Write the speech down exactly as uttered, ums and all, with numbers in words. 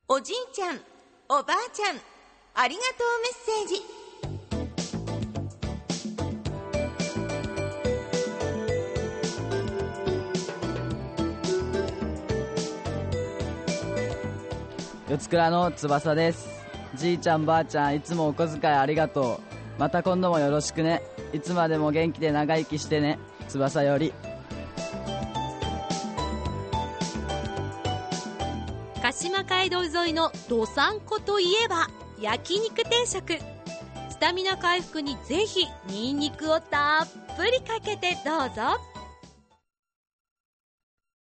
おじいちゃん、おばあちゃん、ありがとうメッセージ。 四つ倉の翼です。じいちゃんばあちゃん、いつもお小遣いありがとう。また今度もよろしくね。いつまでも元気で長生きしてね。翼より。 鹿島街道沿いのどさんこといえば焼肉定食。スタミナ回復にぜひニンニクをたっぷりかけてどうぞ。